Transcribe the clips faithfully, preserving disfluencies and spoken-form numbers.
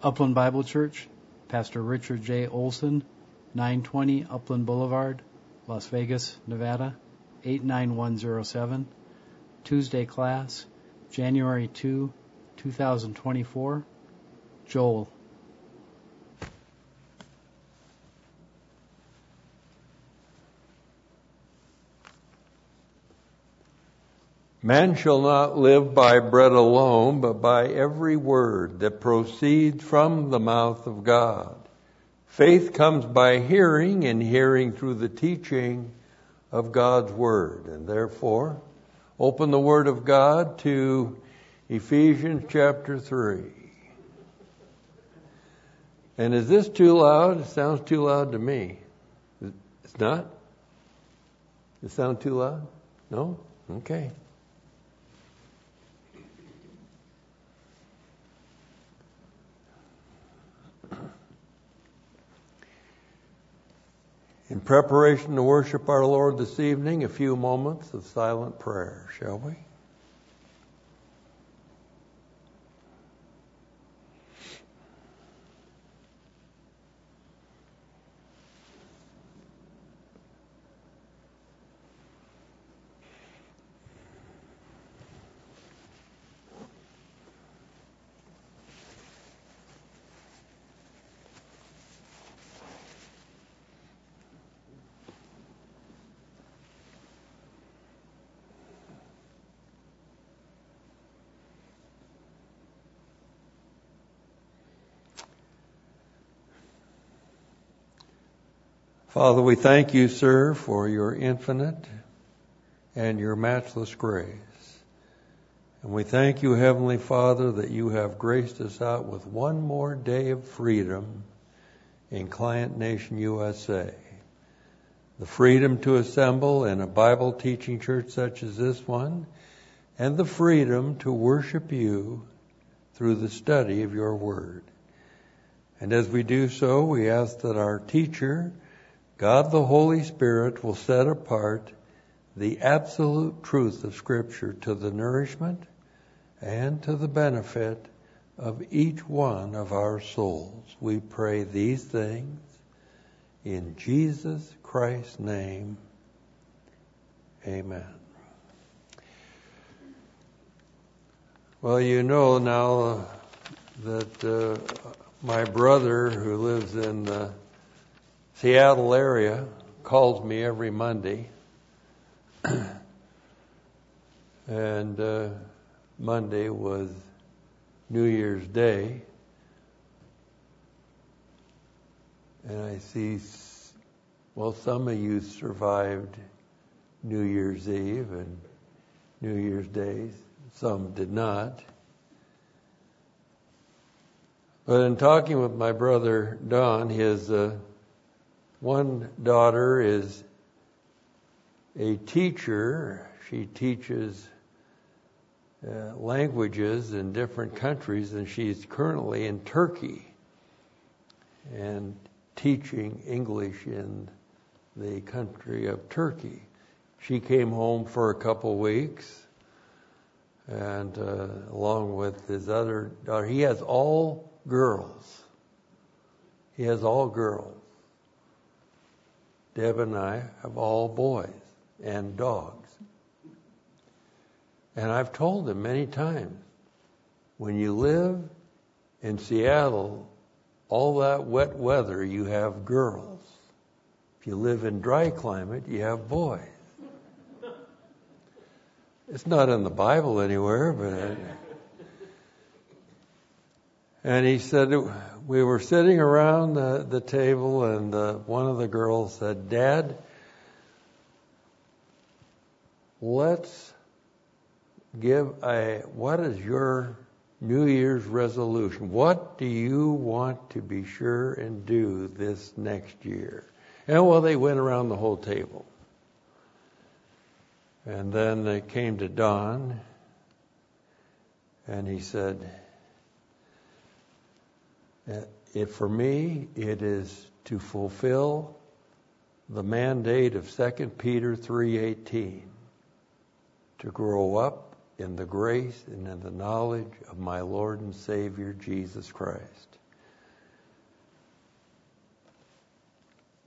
Upland Bible Church, Pastor Richard J. Olson, nine twenty Upland Boulevard, Las Vegas, Nevada, eight nine one zero seven. Tuesday class, January second, twenty twenty-four. Joel. Man shall not live by bread alone, but by every word that proceeds from the mouth of God. Faith comes by hearing, and hearing through the teaching of God's word. And therefore, open the word of God to Ephesians chapter three. And is this too loud? It sounds too loud to me. It's not? It sound too loud? No? Okay. In preparation to worship our Lord this evening, a few moments of silent prayer, shall we? Father, we thank you, sir, for your infinite and your matchless grace. And we thank you, Heavenly Father, that you have graced us out with one more day of freedom in Client Nation, U S A. The freedom to assemble in a Bible teaching church such as this one, and the freedom to worship you through the study of your word. And as we do so, we ask that our teacher, God the Holy Spirit, will set apart the absolute truth of Scripture to the nourishment and to the benefit of each one of our souls. We pray these things in Jesus Christ's name. Amen. Well, you know now uh, that uh, my brother, who lives in the Seattle area, calls me every Monday. and uh, Monday was New Year's Day. And I see, well, some of you survived New Year's Eve and New Year's Day. Some did not. But in talking with my brother Don, his uh, one daughter is a teacher. She teaches uh, languages in different countries, and she's currently in Turkey and teaching English in the country of Turkey. She came home for a couple weeks, and uh, along with his other daughter, he has all girls. He has all girls. Deb and I have all boys and dogs. And I've told him many times, when you live in Seattle, all that wet weather, you have girls. If you live in dry climate, you have boys. It's not in the Bible anywhere, but... And he said, we were sitting around the, the table, and uh, one of the girls said, Dad, let's give a, what is your New Year's resolution? What do you want to be sure and do this next year? And well, they went around the whole table. And then they came to Don, and he said, It, for me, it is to fulfill the mandate of Second Peter three eighteen, to grow up in the grace and in the knowledge of my Lord and Savior, Jesus Christ.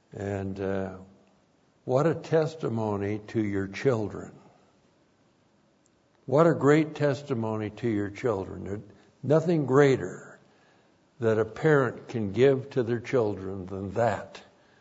And uh, what a testimony to your children. What a great testimony to your children. There's nothing greater that a parent can give to their children than that.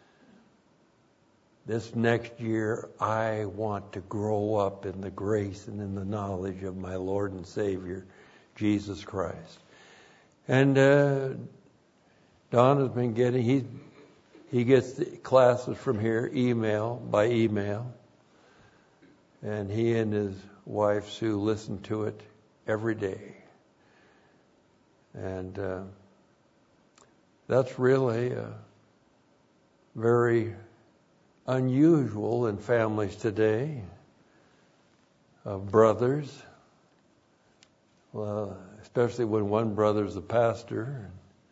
This next year, I want to grow up in the grace and in the knowledge of my Lord and Savior, Jesus Christ. And uh, Don has been getting, he, he gets the classes from here, email, by email. And he and his wife, Sue, listen to it every day. And uh, that's really uh, very unusual in families today, of brothers, well, especially when one brother's a pastor,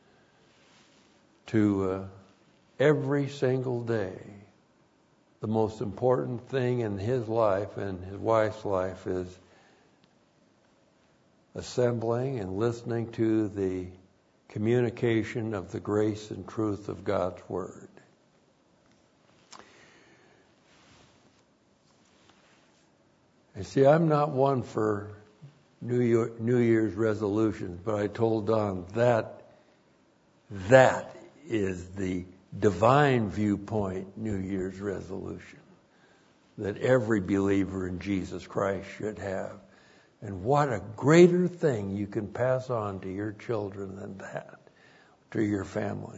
to uh, every single day, the most important thing in his life and his wife's life is assembling and listening to the communication of the grace and truth of God's Word. And see, I'm not one for New Year, New Year's resolutions, but I told Don that that is the divine viewpoint New Year's resolution that every believer in Jesus Christ should have. And what a greater thing you can pass on to your children than that, to your family.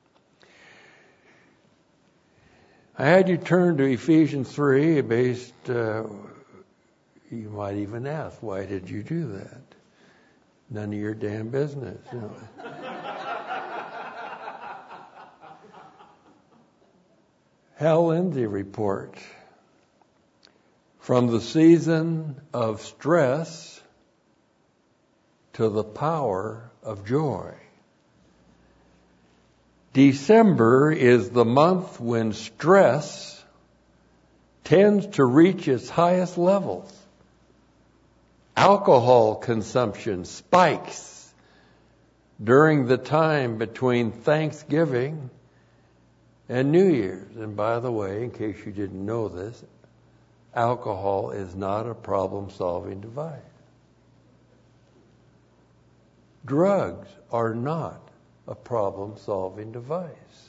I had you turn to Ephesians three, based, uh, you might even ask, why did you do that? None of your damn business. You know. Hal Lindsey report. From the season of stress to the power of joy. December is the month when stress tends to reach its highest levels. Alcohol consumption spikes during the time between Thanksgiving and New Year's. And by the way, in case you didn't know this, alcohol is not a problem-solving device. Drugs are not a problem-solving device.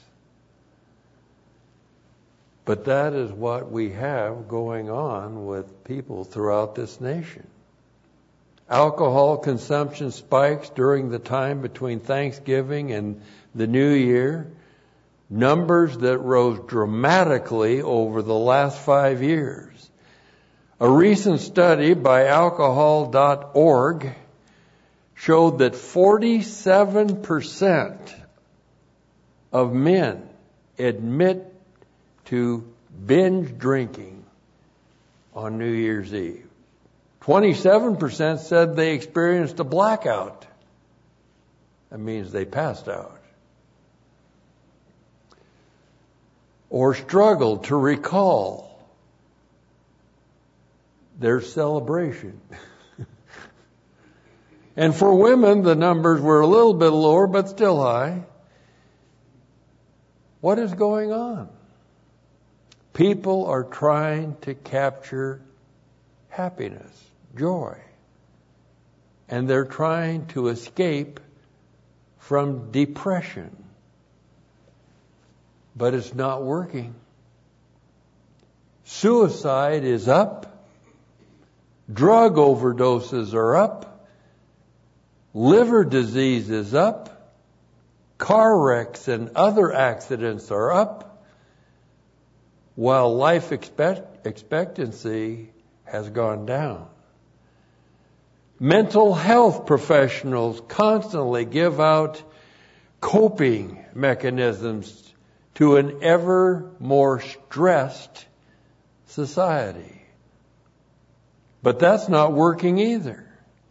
But that is what we have going on with people throughout this nation. Alcohol consumption spikes during the time between Thanksgiving and the New Year, numbers that rose dramatically over the last five years. A recent study by alcohol dot org showed that forty-seven percent of men admit to binge drinking on New Year's Eve. twenty-seven percent said they experienced a blackout. That means they passed out. Or struggled to recall their celebration. And for women, the numbers were a little bit lower, but still high. What is going on? People are trying to capture happiness, joy. And they're trying to escape from depression. But it's not working. Suicide is up. Drug overdoses are up. Liver disease is up. Car wrecks and other accidents are up. While life expect- expectancy has gone down. Mental health professionals constantly give out coping mechanisms to an ever more stressed society. But that's not working either.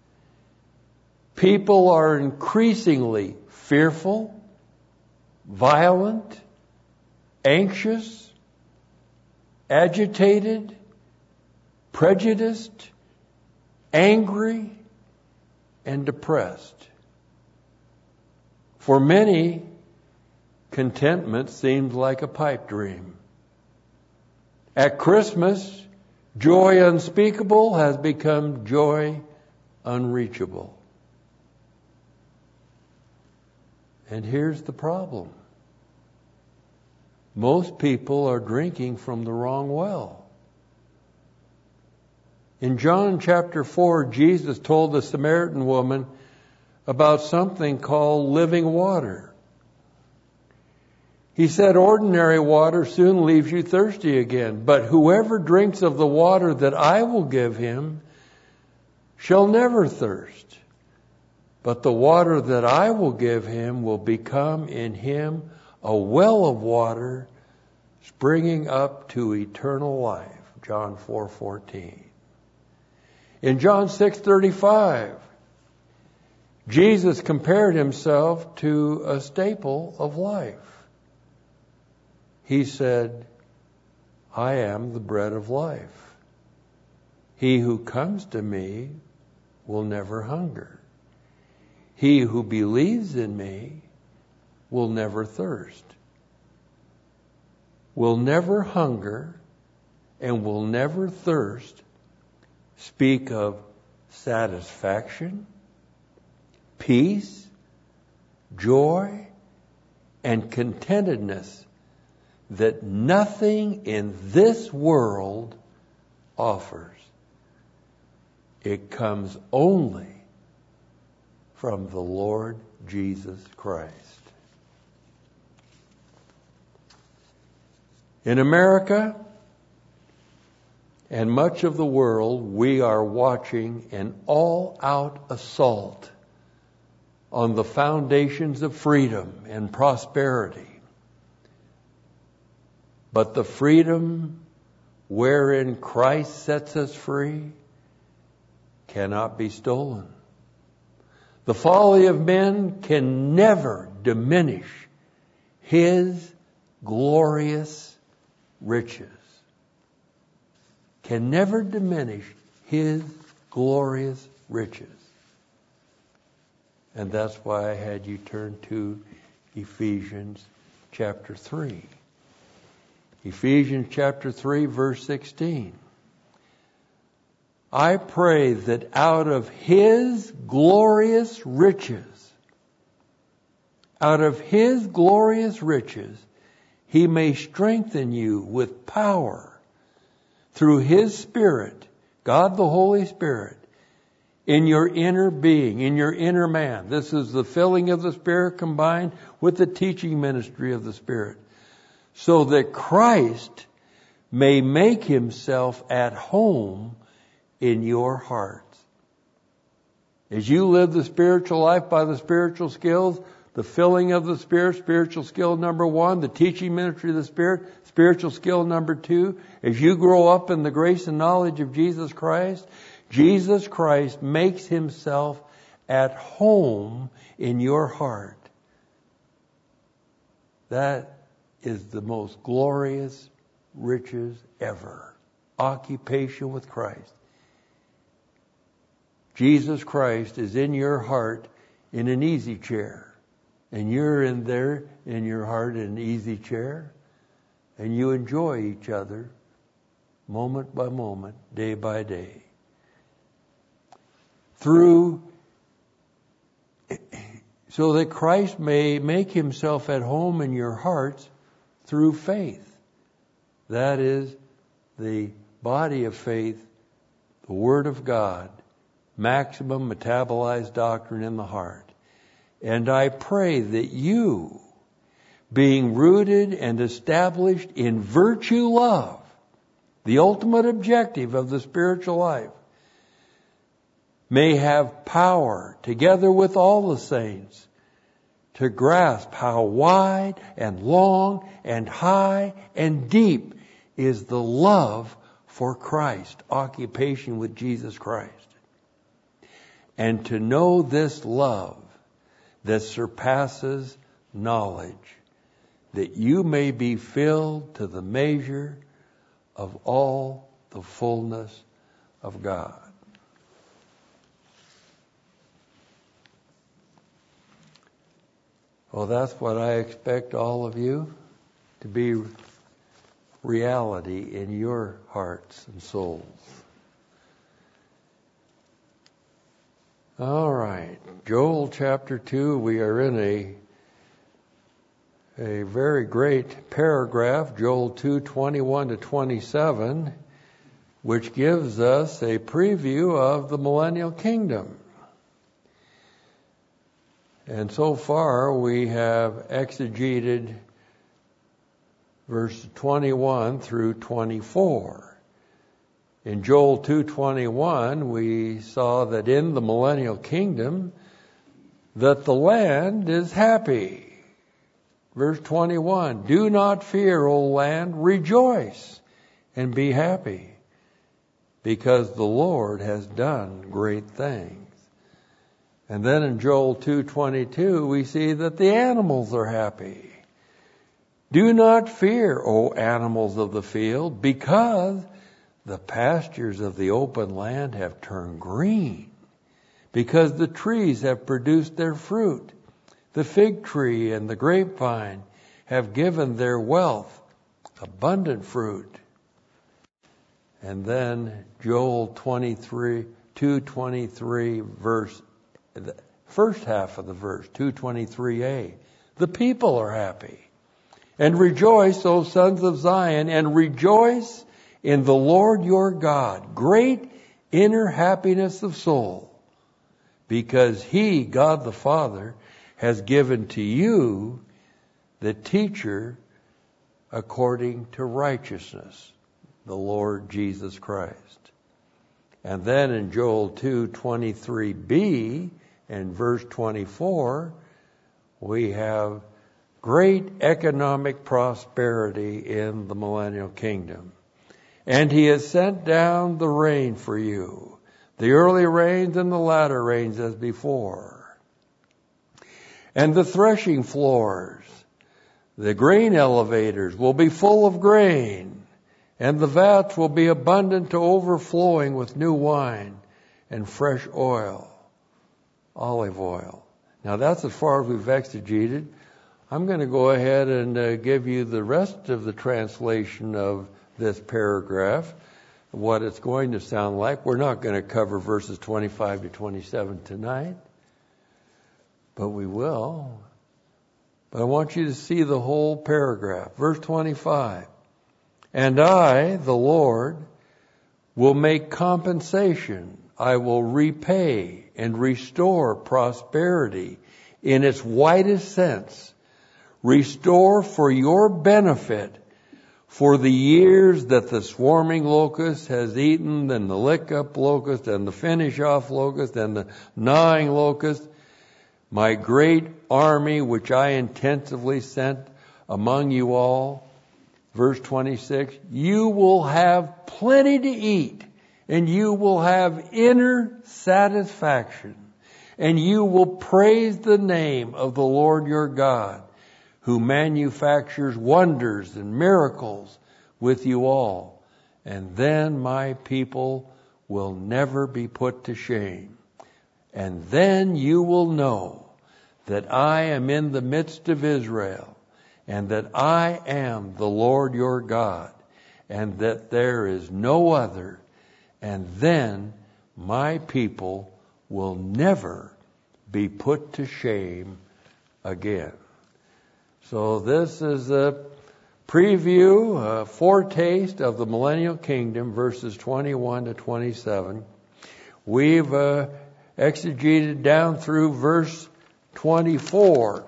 People are increasingly fearful, violent, anxious, agitated, prejudiced, angry, and depressed. For many, contentment seems like a pipe dream. At Christmas, joy unspeakable has become joy unreachable. And here's the problem. Most people are drinking from the wrong well. In John chapter four, Jesus told the Samaritan woman about something called living water. He said, ordinary water soon leaves you thirsty again, but whoever drinks of the water that I will give him shall never thirst. But the water that I will give him will become in him a well of water springing up to eternal life. John four fourteen. In John six thirty-five, Jesus compared himself to a staple of life. He said, I am the bread of life. He who comes to me will never hunger. He who believes in me will never thirst, will never hunger, and will never thirst speak of satisfaction, peace, joy, and contentedness that nothing in this world offers. It comes only from the Lord Jesus Christ. In America and much of the world, we are watching an all-out assault on the foundations of freedom and prosperity. But the freedom wherein Christ sets us free cannot be stolen. The folly of men can never diminish His glorious riches. Can never diminish His glorious riches. And that's why I had you turn to Ephesians chapter three. Ephesians chapter three, verse sixteen. I pray that out of His glorious riches, out of His glorious riches, He may strengthen you with power through His Spirit, God the Holy Spirit, in your inner being, in your inner man. This is the filling of the Spirit combined with the teaching ministry of the Spirit, so that Christ may make Himself at home in your hearts. As you live the spiritual life by the spiritual skills, the filling of the Spirit, spiritual skill number one, the teaching ministry of the Spirit, spiritual skill number two, as you grow up in the grace and knowledge of Jesus Christ, Jesus Christ makes Himself at home in your heart. That is the most glorious riches ever. Occupation with Christ. Jesus Christ is in your heart in an easy chair. And you're in there in your heart in an easy chair. And you enjoy each other moment by moment, day by day. Through, so that Christ may make Himself at home in your hearts through faith. That is the body of faith, the Word of God, maximum metabolized doctrine in the heart. And I pray that you, being rooted and established in virtue love, the ultimate objective of the spiritual life, may have power, together with all the saints, to grasp how wide and long and high and deep is the love for Christ, occupation with Jesus Christ. And to know this love that surpasses knowledge, that you may be filled to the measure of all the fullness of God. Well, that's what I expect all of you to be reality in your hearts and souls. All right. Joel chapter two, we are in a a very great paragraph, Joel two, twenty-one to twenty-seven, which gives us a preview of the millennial kingdom. And so far we have exegeted verse twenty-one through twenty-four. In Joel two twenty-one, we saw that in the millennial kingdom, that the land is happy. Verse twenty-one, do not fear, O land, rejoice and be happy, because the Lord has done great things. And then in Joel two twenty-two, we see that the animals are happy. Do not fear, O animals of the field, because the pastures of the open land have turned green, because the trees have produced their fruit. The fig tree and the grapevine have given their wealth, abundant fruit. And then Joel twenty-three, two twenty-three, verse, the first half of the verse, two twenty-three a. The people are happy. And rejoice, O sons of Zion, and rejoice in the Lord your God, great inner happiness of soul, because He, God the Father, has given to you the teacher according to righteousness, the Lord Jesus Christ. And then in Joel two twenty-three b and verse twenty-four, we have great economic prosperity in the millennial kingdom. And He has sent down the rain for you, the early rains and the latter rains as before. And the threshing floors, the grain elevators will be full of grain, and the vats will be abundant to overflowing with new wine and fresh oil, olive oil. Now that's as far as we've exegeted. I'm going to go ahead and uh, give you the rest of the translation of this paragraph, what it's going to sound like. We're not going to cover verses twenty-five to twenty-seven tonight, but we will. But I want you to see the whole paragraph. Verse twenty-five. And I, the Lord, will make compensation. I will repay and restore prosperity in its widest sense. Restore for your benefit for the years that the swarming locust has eaten, and the lick-up locust, and the finish-off locust, and the gnawing locust, my great army which I intensively sent among you all. Verse twenty-six, you will have plenty to eat, and you will have inner satisfaction, and you will praise the name of the Lord your God, who manufactures wonders and miracles with you all. And then my people will never be put to shame. And then you will know that I am in the midst of Israel, and that I am the Lord your God, and that there is no other. And then my people will never be put to shame again. So this is a preview, a foretaste of the millennial kingdom, verses twenty-one to twenty-seven. We've uh, exegeted down through verse twenty-four.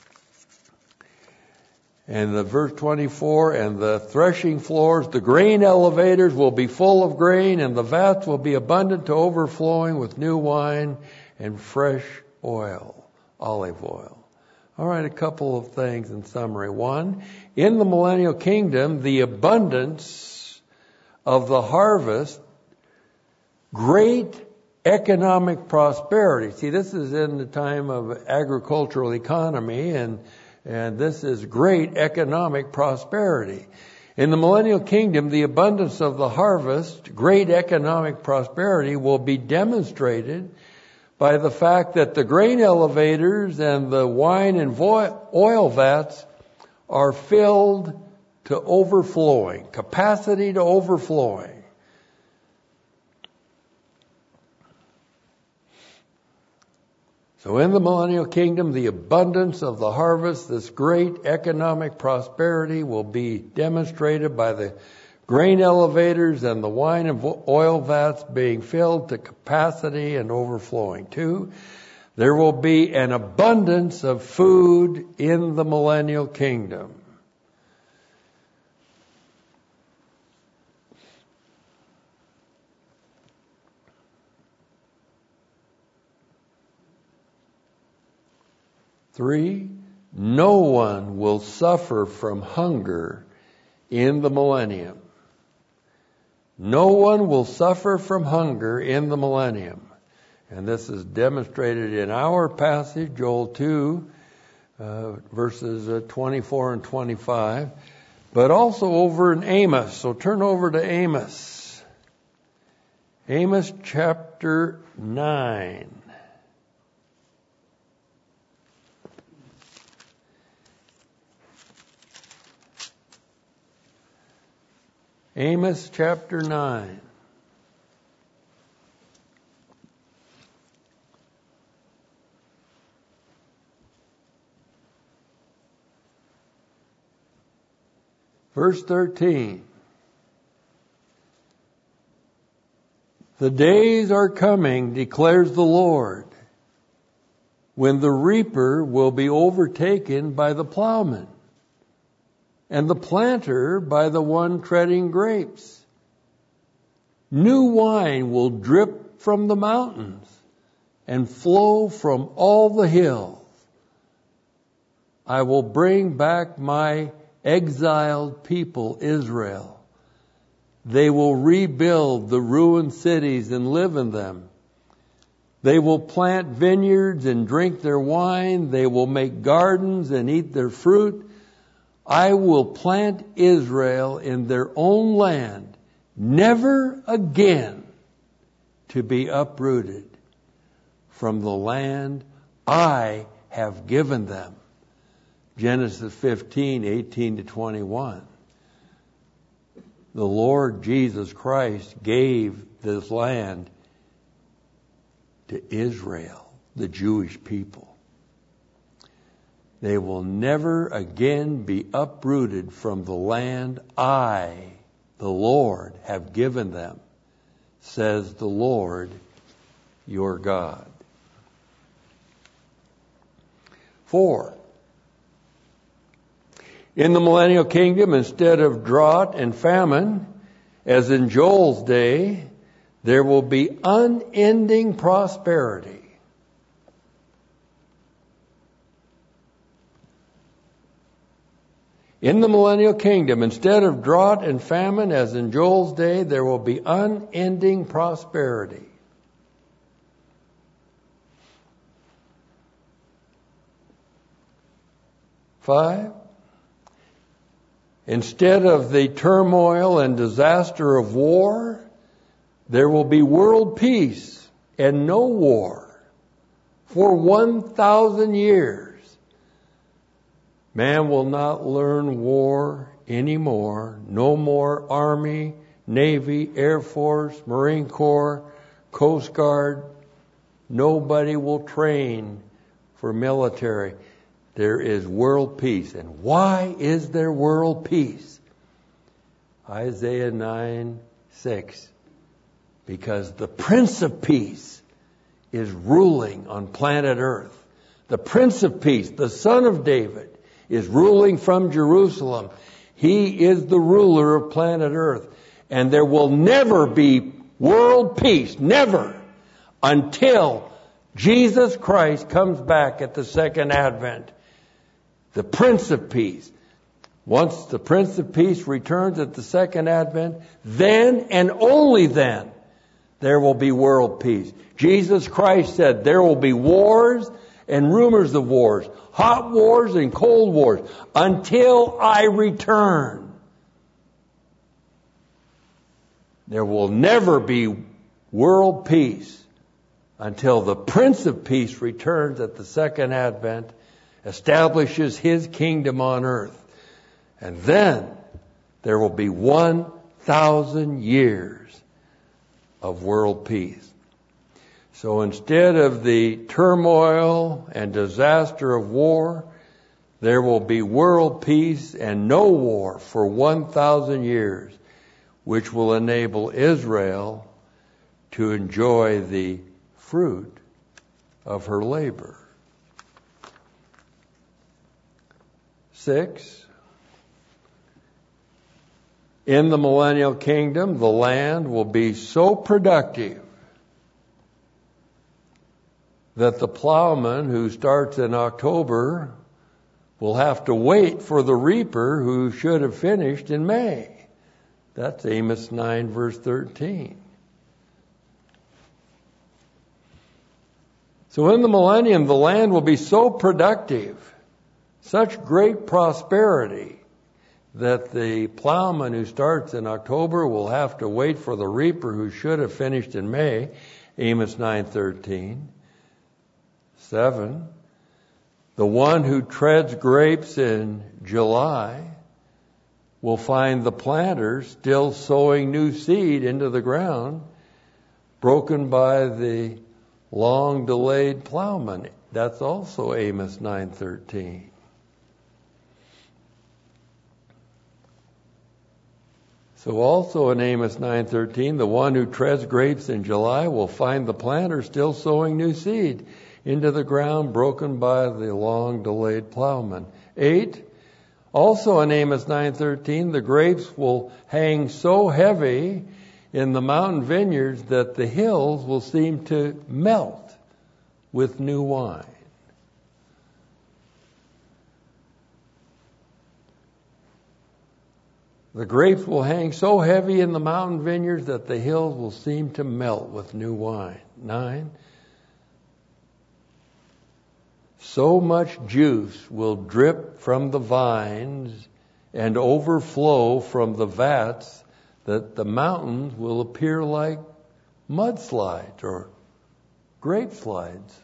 And the verse twenty-four, and the threshing floors, the grain elevators will be full of grain, and the vats will be abundant to overflowing with new wine and fresh oil, olive oil. All right, a couple of things in summary. One, in the millennial kingdom, the abundance of the harvest, great economic prosperity. See, this is in the time of agricultural economy, and and this is great economic prosperity. In the millennial kingdom, the abundance of the harvest, great economic prosperity, will be demonstrated by the fact that the grain elevators and the wine and oil vats are filled to overflowing, capacity to overflowing. So in the millennial kingdom, the abundance of the harvest, this great economic prosperity, will be demonstrated by the grain elevators and the wine and oil vats being filled to capacity and overflowing too. There will be an abundance of food in the millennial kingdom. Three, no one will suffer from hunger in the millennium. No one will suffer from hunger in the millennium. And this is demonstrated in our passage, Joel two, uh, verses uh, twenty-four and twenty-five, but also over in Amos. So turn over to Amos. Amos chapter nine. Amos chapter nine. Verse thirteen. The days are coming, declares the Lord, when the reaper will be overtaken by the plowman, and the planter by the one treading grapes. New wine will drip from the mountains and flow from all the hills. I will bring back my exiled people, Israel. They will rebuild the ruined cities and live in them. They will plant vineyards and drink their wine. They will make gardens and eat their fruit. I will plant Israel in their own land, never again to be uprooted from the land I have given them. Genesis fifteen, eighteen to twenty-one. The Lord Jesus Christ gave this land to Israel, the Jewish people. They will never again be uprooted from the land I, the Lord, have given them, says the Lord your God. Four. In the millennial kingdom, instead of drought and famine, as in Joel's day, there will be unending prosperity. In the millennial kingdom, instead of drought and famine, as in Joel's day, there will be unending prosperity. Five, instead of the turmoil and disaster of war, there will be world peace and no war for one thousand years. Man will not learn war anymore. No more Army, Navy, Air Force, Marine Corps, Coast Guard. Nobody will train for military. There is world peace. And why is there world peace? Isaiah nine six. Because the Prince of Peace is ruling on planet Earth. The Prince of Peace, the Son of David, is ruling from Jerusalem. He is the ruler of planet Earth. And there will never be world peace, never, until Jesus Christ comes back at the second advent. The Prince of Peace. Once the Prince of Peace returns at the second advent, then and only then there will be world peace. Jesus Christ said there will be wars and rumors of wars, hot wars and cold wars, until I return. There will never be world peace until the Prince of Peace returns at the second advent, establishes his kingdom on earth. And then there will be one thousand years of world peace. So instead of the turmoil and disaster of war, there will be world peace and no war for one thousand years, which will enable Israel to enjoy the fruit of her labor. Six, in the millennial kingdom, the land will be so productive that the plowman who starts in October will have to wait for the reaper who should have finished in May. That's Amos nine, verse thirteen. So in the millennium, the land will be so productive, such great prosperity, that the plowman who starts in October will have to wait for the reaper who should have finished in May. Amos nine thirteen. Seven, the one who treads grapes in July will find the planter still sowing new seed into the ground, broken by the long-delayed plowman. That's also Amos nine thirteen. So also in Amos nine thirteen, the one who treads grapes in July will find the planter still sowing new seed into the ground, broken by the long-delayed plowman. Eight, also in Amos nine thirteen, the grapes will hang so heavy in the mountain vineyards that the hills will seem to melt with new wine. The grapes will hang so heavy in the mountain vineyards that the hills will seem to melt with new wine. Nine, so much juice will drip from the vines and overflow from the vats that the mountains will appear like mudslides or grape slides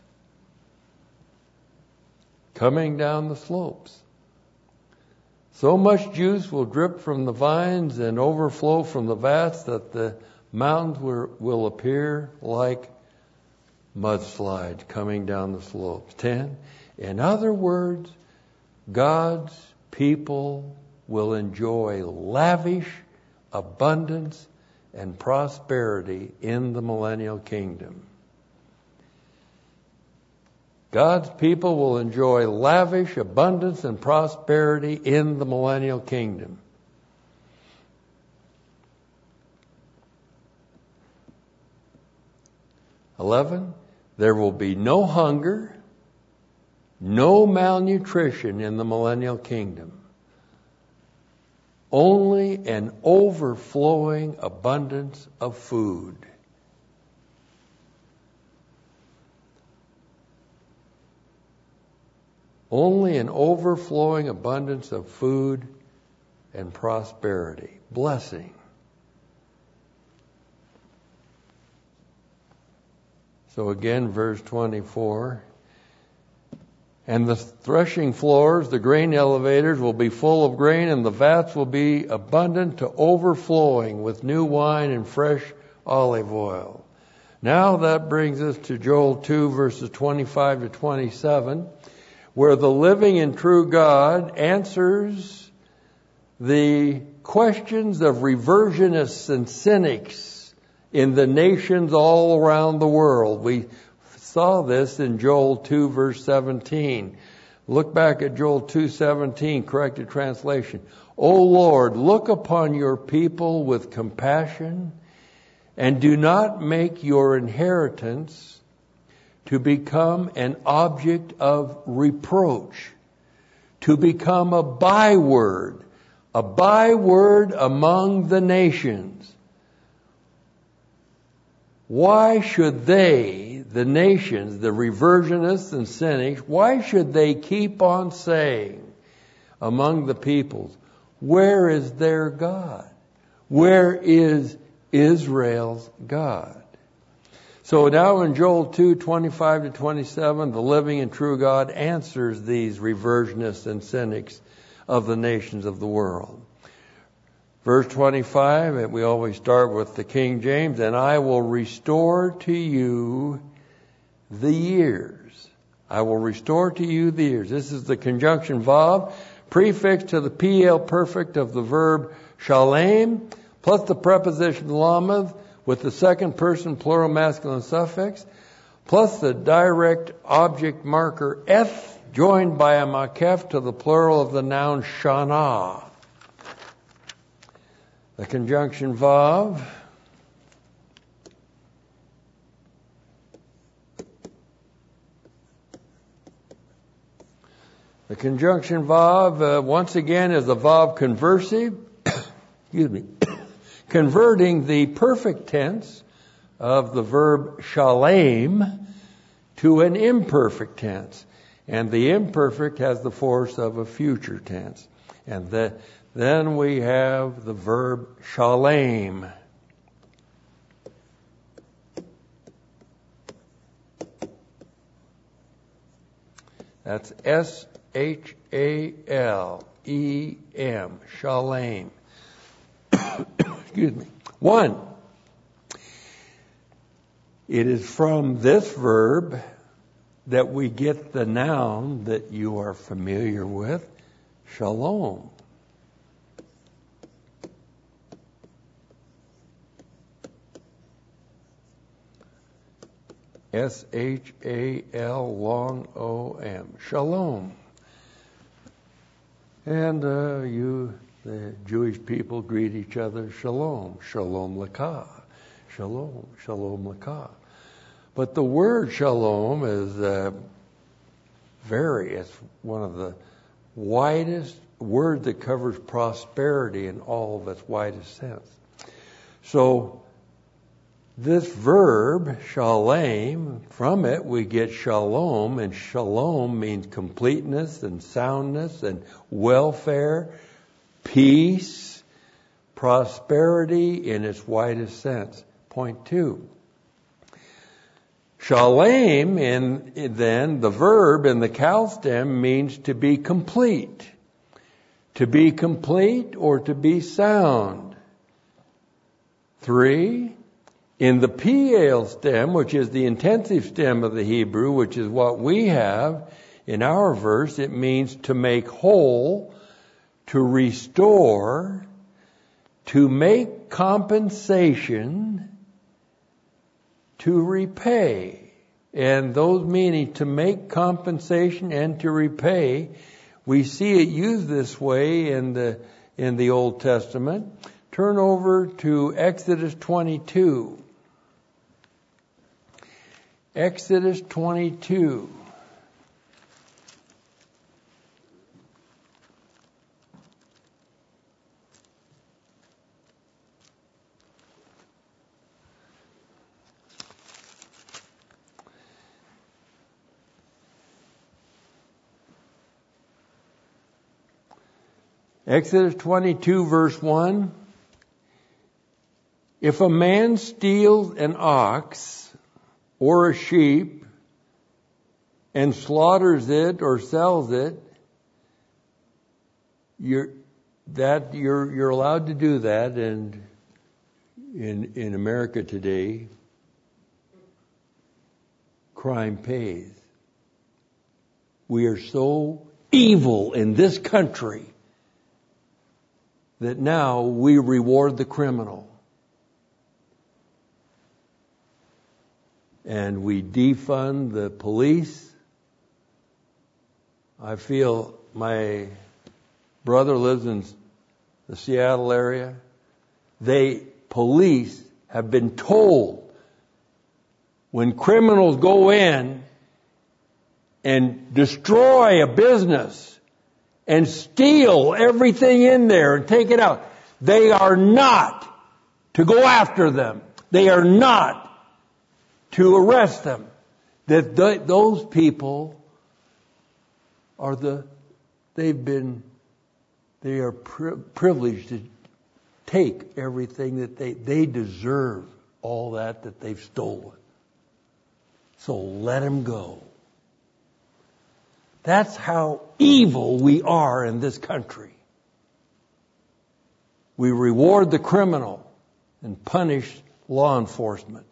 coming down the slopes. So much juice will drip from the vines and overflow from the vats that the mountains will, will appear like mudslides coming down the slopes. Ten, in other words, God's people will enjoy lavish abundance and prosperity in the millennial kingdom. God's people will enjoy lavish abundance and prosperity in the millennial kingdom. Eleven, there will be no hunger, no malnutrition in the millennial kingdom. Only an overflowing abundance of food. Only an overflowing abundance of food and prosperity. Blessing. So again, verse twenty-four. And the threshing floors, the grain elevators, will be full of grain, and the vats will be abundant to overflowing with new wine and fresh olive oil. Now that brings us to Joel two, verses twenty-five to twenty-seven, where the living and true God answers the questions of reversionists and cynics in the nations all around the world. We saw this in Joel two, verse seventeen. Look back at Joel two seventeen, corrected translation. O Lord, look upon your people with compassion, and do not make your inheritance to become an object of reproach, to become a byword, a byword among the nations. Why should they, the nations, the reversionists and cynics, why should they keep on saying among the peoples, where is their God? Where is Israel's God? So now in Joel two, twenty-five to twenty-seven, the living and true God answers these reversionists and cynics of the nations of the world. Verse twenty-five, we always start with the King James, and I will restore to you the years. I will restore to you the years. This is the conjunction vav, prefix to the P L perfect of the verb shalem, plus the preposition lamed, with the second person plural masculine suffix, plus the direct object marker eth, joined by a makef to the plural of the noun shana. The conjunction vav, the conjunction vav, uh, once again, is the vav conversive, excuse me, converting the perfect tense of the verb shalem to an imperfect tense. And the imperfect has the force of a future tense. And the, then we have the verb shalem. That's S H A L E M, shalem. Excuse me. One, it is from this verb that we get the noun that you are familiar with, shalom. S H A L long O M, shalom. And uh, you... the Jewish people greet each other, shalom, shalom laka, shalom, shalom laka. But the word shalom is uh, very, it's one of the widest words that covers prosperity in all of its widest sense. So this verb, shalem, from it we get shalom, and shalom means completeness and soundness and welfare, peace, prosperity in its widest sense. Point two. Shalem, in, then, the verb in the Kal stem means to be complete. To be complete or to be sound. Three. In the Piel stem, which is the intensive stem of the Hebrew, which is what we have in our verse, it means to make whole, to restore, to make compensation, to repay. And those meaning to make compensation and to repay, we see it used this way in the in the Old Testament. Turn over to Exodus twenty-two. Exodus twenty-two. Exodus twenty-two, verse one. If a man steals an ox or a sheep and slaughters it or sells it, you're, that you're you're allowed to do that, and in in America today, crime pays. We are so evil in this country that now we reward the criminal. And we defund the police. I feel my brother lives in the Seattle area. They, police, have been told when criminals go in and destroy a business and steal everything in there and take it out, they are not to go after them. They are not to arrest them. That th- those people are the, they've been, they are pri- privileged to take everything that they, they deserve all that that they've stolen. So let him go. That's how evil we are in this country. We reward the criminal and punish law enforcement.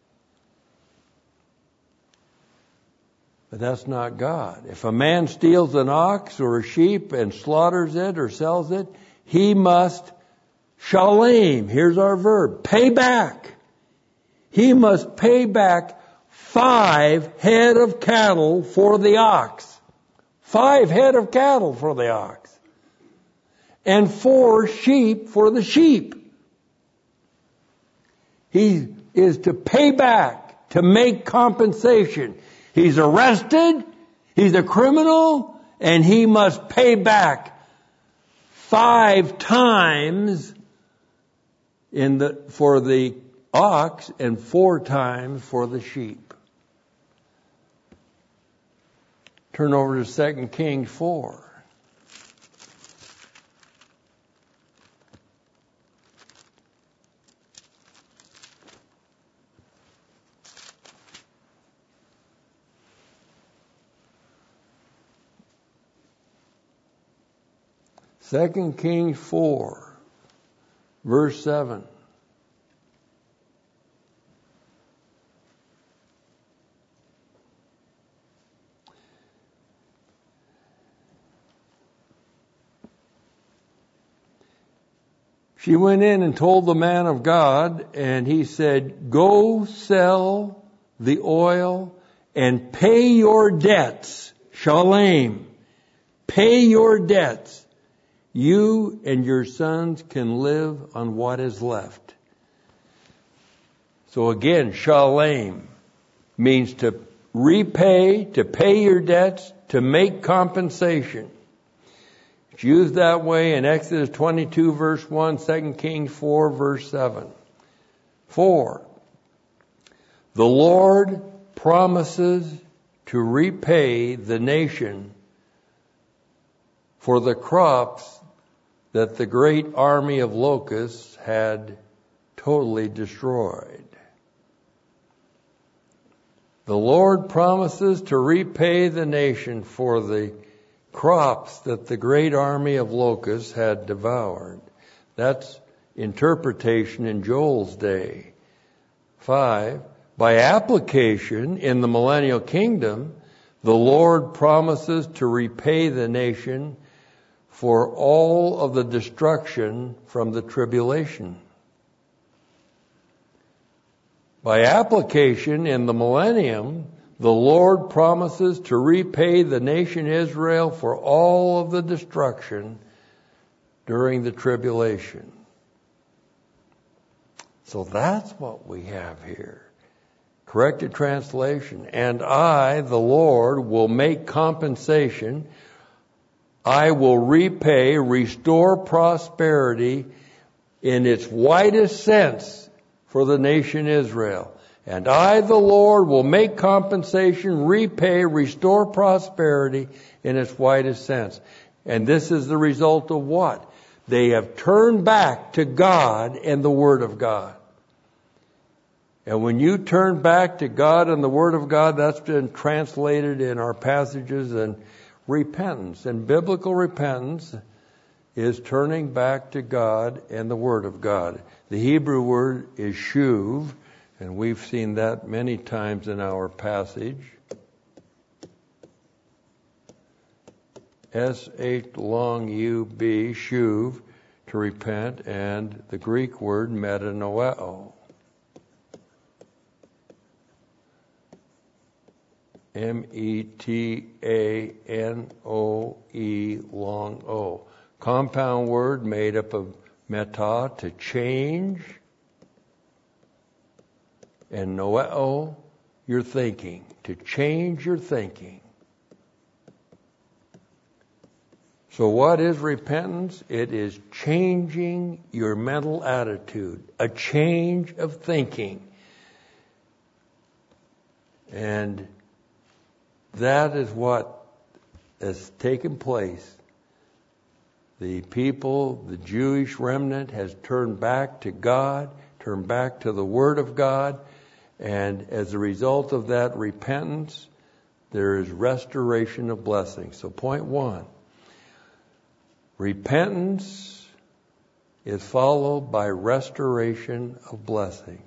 But that's not God. If a man steals an ox or a sheep and slaughters it or sells it, he must shalem. Here's our verb. Pay back. He must pay back five head of cattle for the ox. Five head of cattle for the ox. And four sheep for the sheep. He is to pay back, to make compensation. He's arrested, he's a criminal, and he must pay back five times in the, for the ox and four times for the sheep. Turn over to Second Kings four. Second Kings four, verse seven. She went in and told the man of God, and he said, "Go sell the oil and pay your debts." Shalem. Pay your debts. You and your sons can live on what is left. So again, shalem means to repay, to pay your debts, to make compensation. It's used that way in Exodus twenty-two verse one, Second Kings four verse seven. Four, the Lord promises to repay the nation for the crops that the great army of locusts had totally destroyed. The Lord promises to repay the nation for the crops that the great army of locusts had devoured. That's interpretation in Joel's day. Five, by application in the millennial kingdom, the Lord promises to repay the nation for all of the destruction from the tribulation. By application in the millennium, the Lord promises to repay the nation Israel for all of the destruction during the tribulation. So that's what we have here. Corrected translation. And I, the Lord, will make compensation. I will repay, restore prosperity in its widest sense for the nation Israel. And I, the Lord, will make compensation, repay, restore prosperity in its widest sense. And this is the result of what? They have turned back to God and the Word of God. And when you turn back to God and the Word of God, that's been translated in our passages and repentance. And biblical repentance is turning back to God and the Word of God. The Hebrew word is shuv, and we've seen that many times in our passage. S H long U B, shuv, to repent, and the Greek word metanoeo. M E T A N O E long O. Compound word made up of meta, to change, and noeo, your thinking, to change your thinking. So what is repentance? It is changing your mental attitude, a change of thinking. And that is what has taken place. The people, the Jewish remnant, has turned back to God, turned back to the Word of God, And as a result of that repentance, there is restoration of blessings. So point one, repentance is followed by restoration of blessings.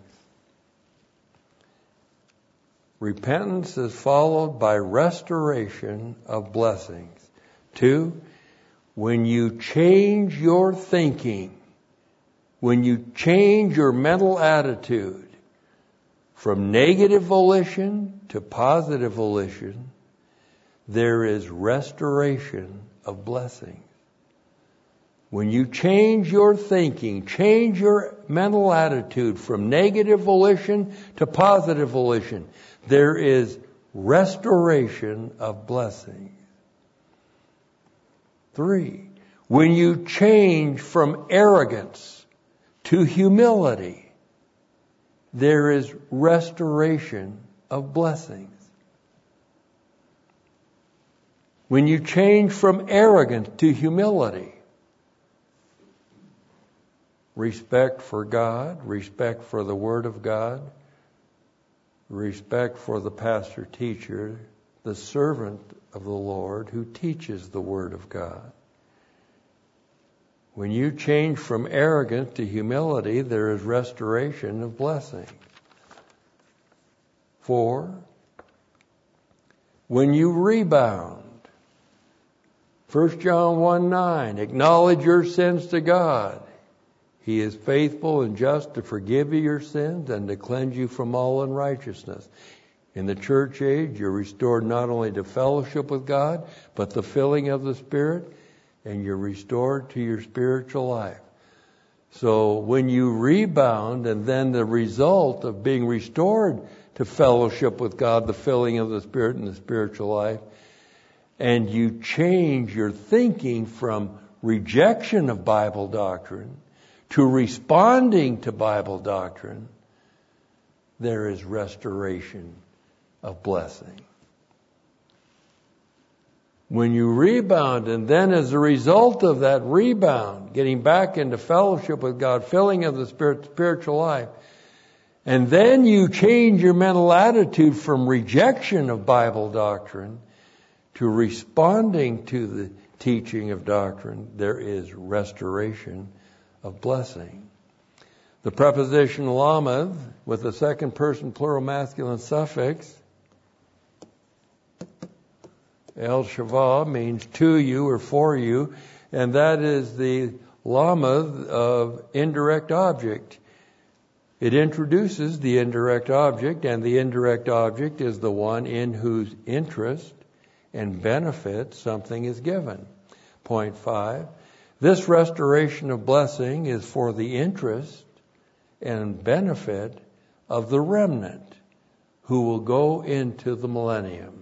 Repentance is followed by restoration of blessings. Two, when you change your thinking, when you change your mental attitude from negative volition to positive volition, there is restoration of blessings. When you change your thinking, change your mental attitude from negative volition to positive volition, there is restoration of blessings. Three, when you change from arrogance to humility, there is restoration of blessings. When you change from arrogance to humility, respect for God, respect for the Word of God, respect for the pastor teacher, the servant of the Lord who teaches the Word of God. When you change from arrogance to humility, there is restoration of blessing. Four, when you rebound, First John one nine, acknowledge your sins to God. He is faithful and just to forgive you your sins and to cleanse you from all unrighteousness. In the church age, you're restored not only to fellowship with God, but the filling of the Spirit, and you're restored to your spiritual life. So when you rebound, and then the result of being restored to fellowship with God, the filling of the Spirit and the spiritual life, and you change your thinking from rejection of Bible doctrine to responding to Bible doctrine, there is restoration of blessing. When you rebound, and then as a result of that rebound, getting back into fellowship with God, filling of the Spirit, spiritual life, and then you change your mental attitude from rejection of Bible doctrine to responding to the teaching of doctrine, there is restoration of blessing. The preposition lameth with the second person plural masculine suffix El Shavah means to you or for you, and that is the lameth of indirect object. It introduces the indirect object, and the indirect object is the one in whose interest and benefit something is given. Point five, this restoration of blessing is for the interest and benefit of the remnant who will go into the millennium,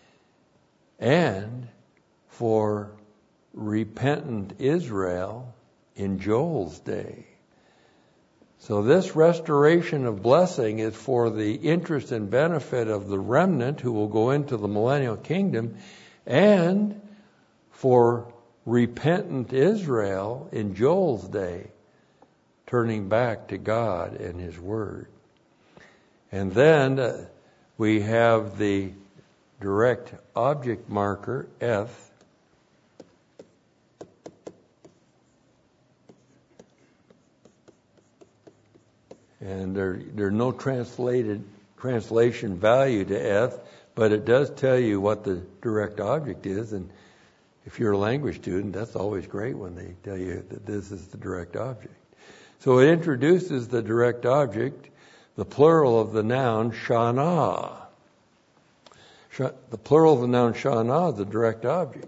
and for repentant Israel in Joel's day. So this restoration of blessing is for the interest and benefit of the remnant who will go into the millennial kingdom, and for repentant Israel in Joel's day, turning back to God and His Word. And then uh, we have the direct object marker, F. And there, there's no translated translation value to F, but it does tell you what the direct object is. And if you're a language student, that's always great when they tell you that this is the direct object. So it introduces the direct object, the plural of the noun shana. The plural of the noun shana is the direct object.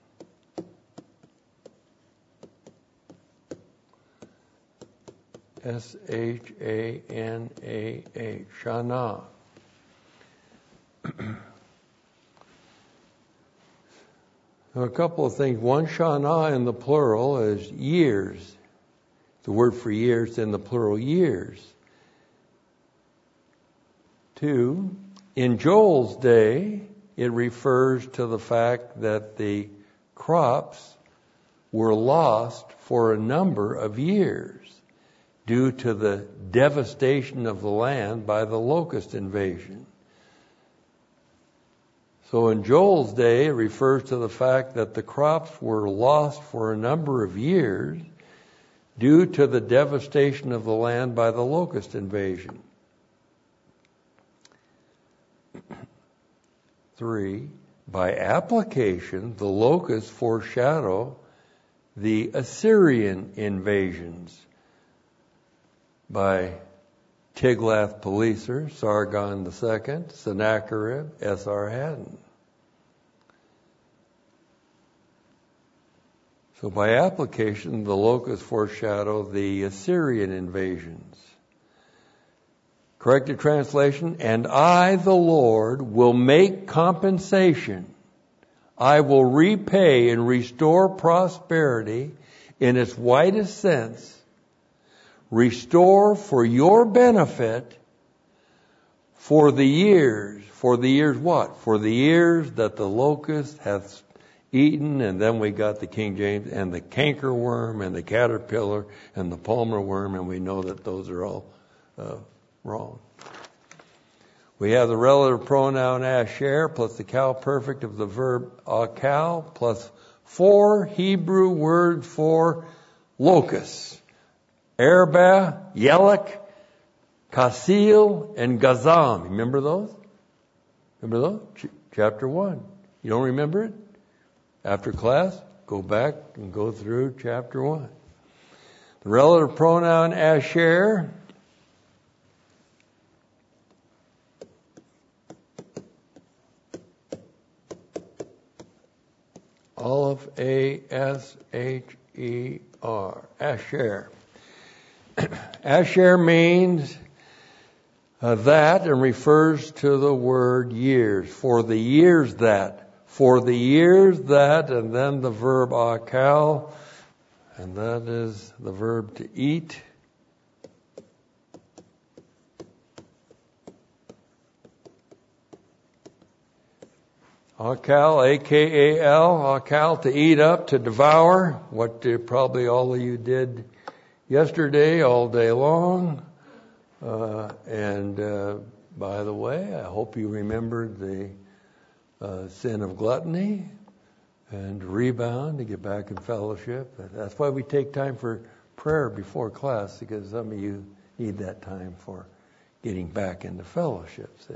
S H A N A H, shana. A couple of things. One, shana in the plural is years. The word for years in the plural, years. Two, in Joel's day, it refers to the fact that the crops were lost for a number of years due to the devastation of the land by the locust invasion. So in Joel's day, it refers to the fact that the crops were lost for a number of years due to the devastation of the land by the locust invasion. Three, by application, the locusts foreshadow the Assyrian invasions by Tiglath-Pileser, Sargon the Second, Sennacherib, Esarhaddon. So by application, the locusts foreshadow the Assyrian invasions. Corrected translation, and I, the Lord, will make compensation. I will repay and restore prosperity in its widest sense. Restore for your benefit for the years. For the years what? For the years that the locust hath eaten, and then we got the King James, and the cankerworm, and the caterpillar, and the palmer worm, and we know that those are all uh, wrong. We have the relative pronoun asher plus the cal perfect of the verb akal plus four Hebrew words for locusts. Arba, Yelek, Kasil, and Gazam. Remember those? Remember those? Ch- chapter one. You don't remember it? After class, go back and go through chapter one. The relative pronoun asher. Aleph, A S H E R. Asher. Asher means uh, that and refers to the word years. For the years that. For the years that, and then the verb akal, and that is the verb to eat. Akal, A K A L, akal, to eat up, to devour, what uh, probably all of you did yesterday, all day long. Uh, and uh, by the way, I hope you remembered the uh, sin of gluttony and rebound to get back in fellowship. That's why we take time for prayer before class, because some of you need that time for getting back into fellowship, see.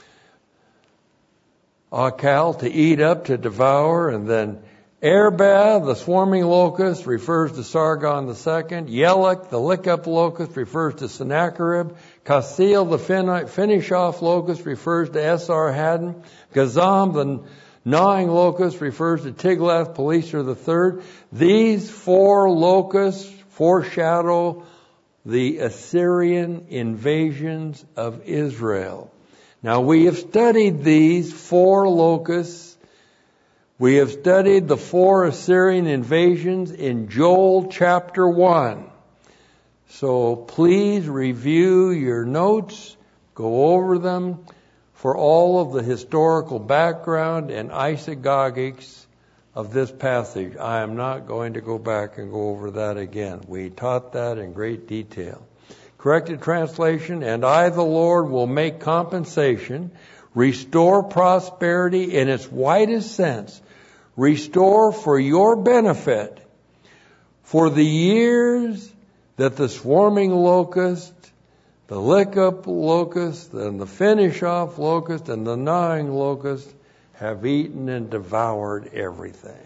Akal, to eat up, to devour, and then Arba, the swarming locust, refers to Sargon the Second. Yelek, the lick-up locust, refers to Sennacherib. Kasil, the fin- finish-off locust, refers to Esarhaddon. Gazam, the gnawing locust, refers to Tiglath-Pileser the Third. These four locusts foreshadow the Assyrian invasions of Israel. Now, we have studied these four locusts. We have studied the four Assyrian invasions in Joel chapter one. So please review your notes, go over them for all of the historical background and isagogics of this passage. I am not going to go back and go over that again. We taught that in great detail. Corrected translation, and I, the Lord, will make compensation, restore prosperity in its widest sense, restore for your benefit for the years that the swarming locust, the lick-up locust, and the finish-off locust, and the gnawing locust have eaten and devoured everything.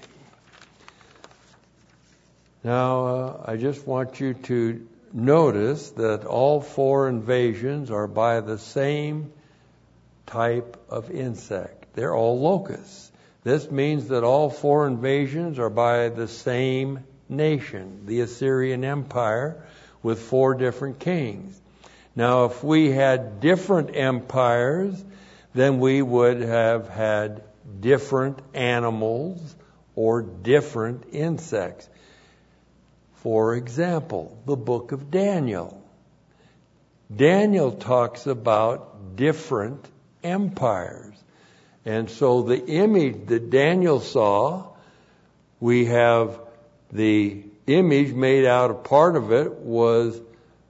Now, uh, I just want you to notice that all four invasions are by the same type of insect. They're all locusts. This means that all four invasions are by the same nation, the Assyrian Empire, with four different kings. Now, if we had different empires, then we would have had different animals or different insects. For example, the book of Daniel. Daniel talks about different empires. And so the image that Daniel saw, we have the image made out of part of it was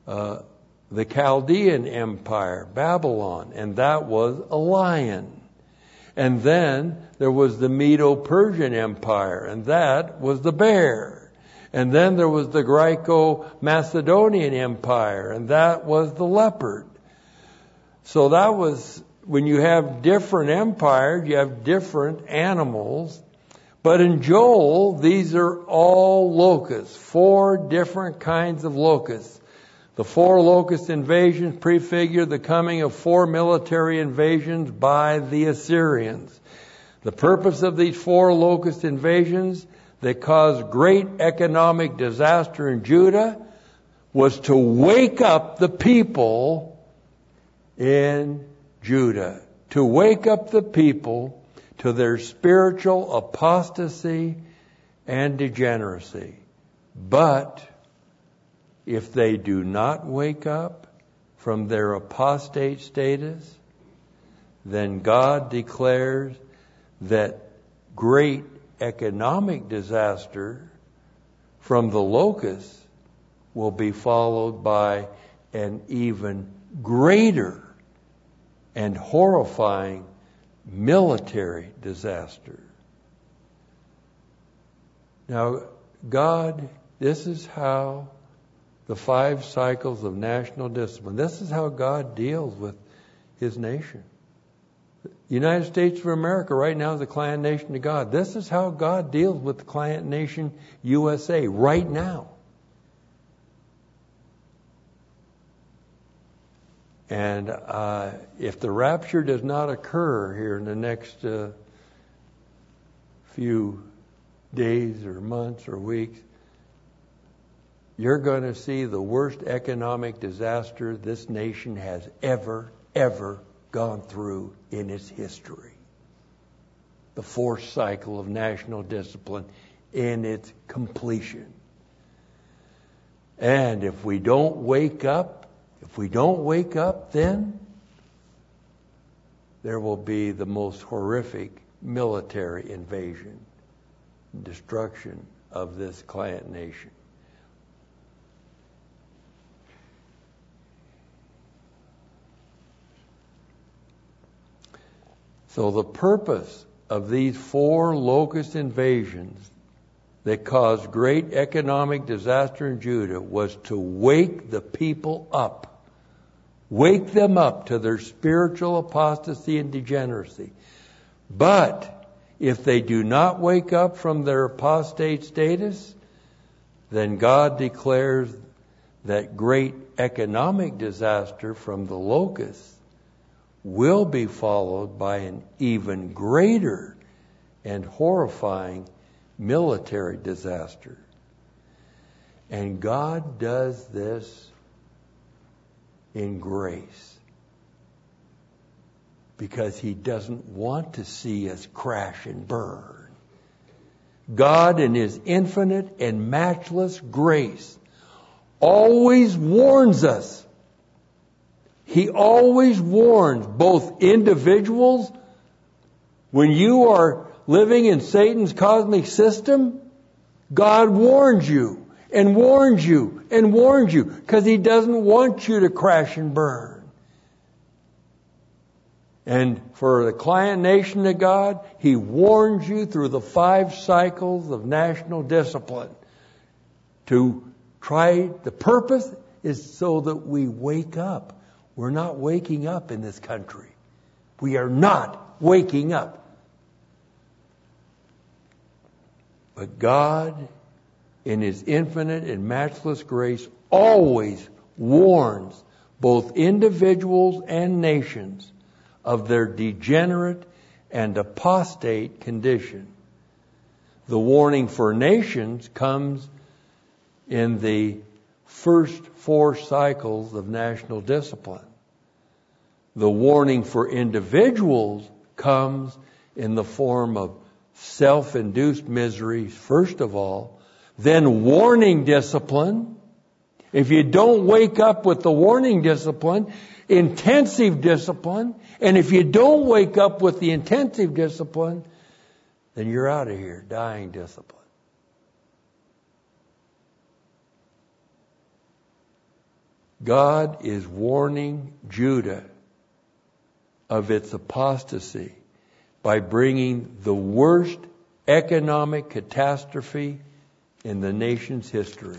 uh, the Chaldean Empire, Babylon, and that was a lion. And then there was the Medo-Persian Empire, and that was the bear. And then there was the Greco-Macedonian Empire, and that was the leopard. So that was, when you have different empires, you have different animals. But in Joel, these are all locusts, four different kinds of locusts. The four locust invasions prefigure the coming of four military invasions by the Assyrians. The purpose of these four locust invasions that caused great economic disaster in Judah was to wake up the people in Judah, to wake up the people to their spiritual apostasy and degeneracy. But if they do not wake up from their apostate status, then God declares that great economic disaster from the locusts will be followed by an even greater and horrifying military disaster. Now, God, this is how the five cycles of national discipline, this is how God deals with His nation. The United States of America right now is a client nation to God. This is how God deals with the client nation U S A right now. And uh, if the rapture does not occur here in the next uh, few days or months or weeks, you're going to see the worst economic disaster this nation has ever, ever gone through in its history. The fourth cycle of national discipline in its completion. And if we don't wake up, if we don't wake up, then there will be the most horrific military invasion, destruction of this client nation. So the purpose of these four locust invasions that caused great economic disaster in Judah was to wake the people up. Wake them up to their spiritual apostasy and degeneracy. But if they do not wake up from their apostate status, then God declares that great economic disaster from the locusts will be followed by an even greater and horrifying military disaster. And God does this in grace because He doesn't want to see us crash and burn. God, in His infinite and matchless grace, always warns us. He always warns both individuals. When you are living in Satan's cosmic system, God warns you and warns you and warns you because He doesn't want you to crash and burn. And for the client nation of God, He warns you through the five cycles of national discipline to try. The purpose is so that we wake up. We're not waking up in this country. We are not waking up. But God, in His infinite and matchless grace, always warns both individuals and nations of their degenerate and apostate condition. The warning for nations comes in the first four cycles of national discipline. The warning for individuals comes in the form of self-induced misery, first of all, then warning discipline. If you don't wake up with the warning discipline, intensive discipline, and if you don't wake up with the intensive discipline, then you're out of here, dying discipline. God is warning Judah of its apostasy by bringing the worst economic catastrophe in the nation's history.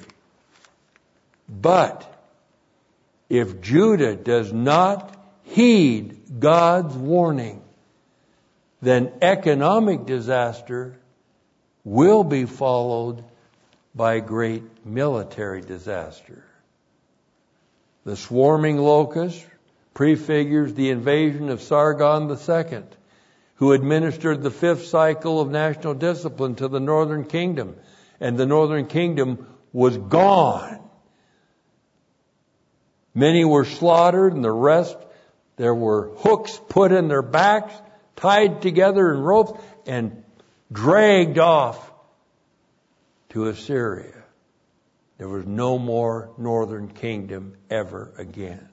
But if Judah does not heed God's warning, then economic disaster will be followed by great military disaster. The swarming locust prefigures the invasion of Sargon the Second, who administered the fifth cycle of national discipline to the northern kingdom, and the northern kingdom was gone. Many were slaughtered, and the rest, there were hooks put in their backs, tied together in ropes, and dragged off to Assyria. There was no more northern kingdom ever again.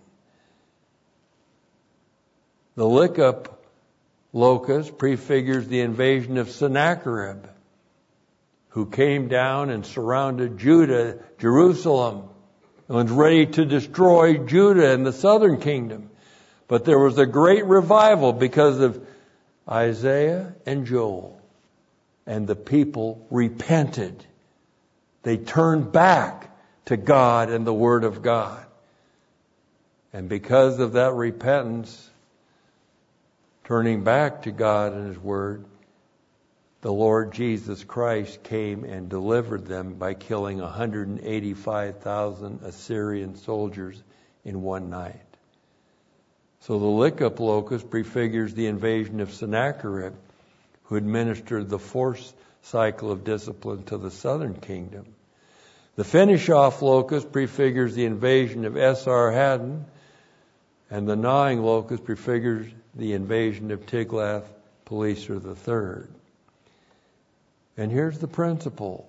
The Licup locust prefigures the invasion of Sennacherib, who came down and surrounded Judah, Jerusalem, and was ready to destroy Judah and the southern kingdom. But there was a great revival because of Isaiah and Joel, and the people repented. They turned back to God and the Word of God. And because of that repentance, turning back to God and His Word, the Lord Jesus Christ came and delivered them by killing one hundred eighty-five thousand Assyrian soldiers in one night. So the Licup locust prefigures the invasion of Sennacherib, who administered the fourth cycle of discipline to the southern kingdom. The finish-off locust prefigures the invasion of Esarhaddon, and the gnawing locust prefigures the invasion of Tiglath-Pileser the third. And here's the principle.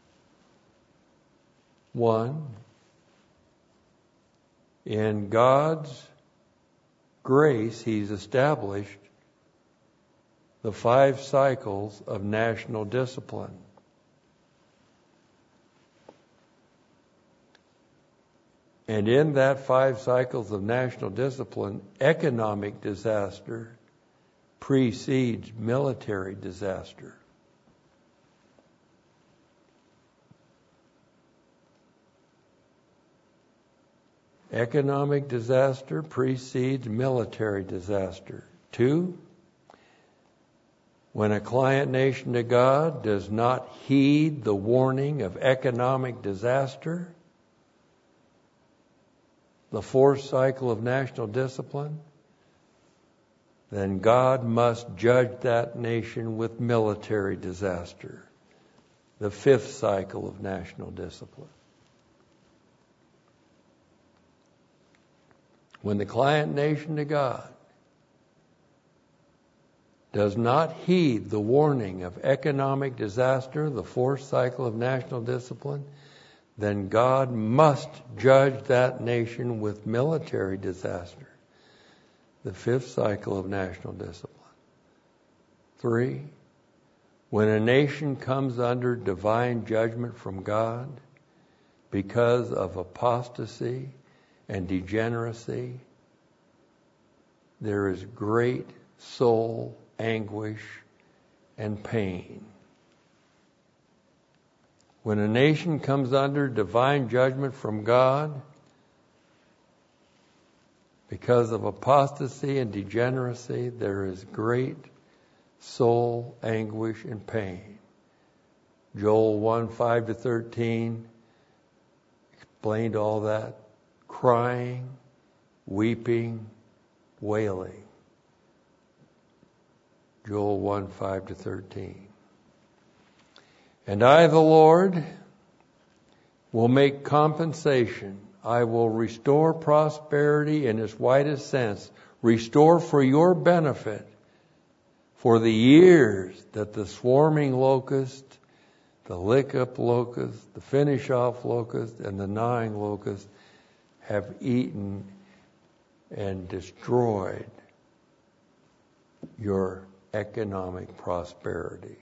One, in God's grace, He's established the five cycles of national discipline. And in that five cycles of national discipline, economic disaster precedes military disaster. Economic disaster precedes military disaster. Two, when a client nation to God does not heed the warning of economic disaster, the fourth cycle of national discipline, then God must judge that nation with military disaster, the fifth cycle of national discipline. When the client nation to God does not heed the warning of economic disaster, the fourth cycle of national discipline, then God must judge that nation with military disaster, the fifth cycle of national discipline. Three, when a nation comes under divine judgment from God because of apostasy and degeneracy, there is great soul anguish and pain. When a nation comes under divine judgment from God because of apostasy and degeneracy, there is great soul anguish and pain. Joel one, five to thirteen explained all that. Crying, weeping, wailing. Joel one, five to thirteen. And I, the Lord, will make compensation. I will restore prosperity in its widest sense. Restore for your benefit for the years that the swarming locust, the lick-up locust, the finish-off locust, and the gnawing locust have eaten and destroyed your economic prosperity.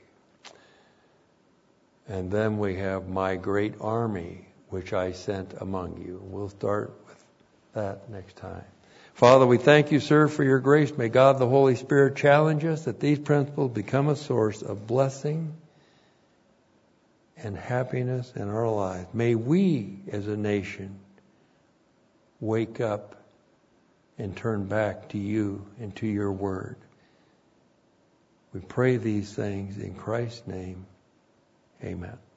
And then we have my great army, which I sent among you. We'll start with that next time. Father, we thank you, sir, for your grace. May God the Holy Spirit challenge us that these principles become a source of blessing and happiness in our lives. May we, as a nation, wake up and turn back to you and to your word. We pray these things in Christ's name. Amen.